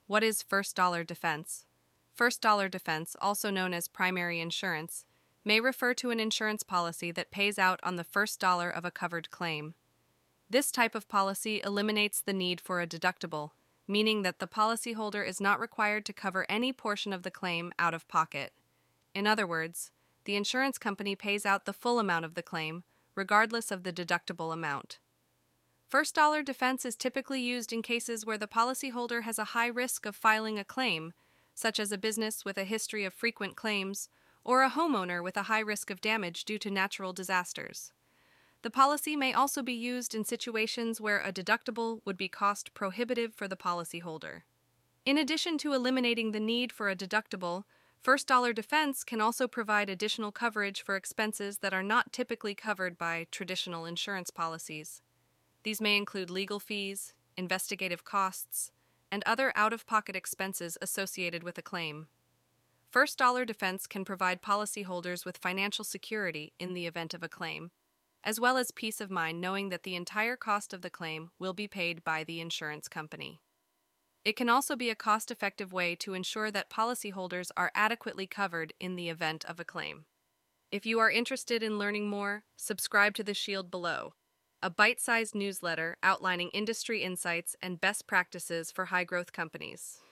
What is first dollar defense? First dollar defense, also known as primary insurance, may refer to an insurance policy that pays out on the first dollar of a covered claim. This type of policy eliminates the need for a deductible, meaning that the policyholder is not required to cover any portion of the claim out of pocket. In other words, the insurance company pays out the full amount of the claim, regardless of the deductible amount. First dollar defense is typically used in cases where the policyholder has a high risk of filing a claim, such as a business with a history of frequent claims or a homeowner with a high risk of damage due to natural disasters. The policy may also be used in situations where a deductible would be cost prohibitive for the policyholder. In addition to eliminating the need for a deductible, first dollar defense can also provide additional coverage for expenses that are not typically covered by traditional insurance policies. These may include legal fees, investigative costs, and other out-of-pocket expenses associated with a claim. First dollar defense can provide policyholders with financial security in the event of a claim, as well as peace of mind knowing that the entire cost of the claim will be paid by the insurance company. It can also be a cost-effective way to ensure that policyholders are adequately covered in the event of a claim. If you are interested in learning more, subscribe to The Shield below, a bite-sized newsletter outlining industry insights and best practices for high-growth companies.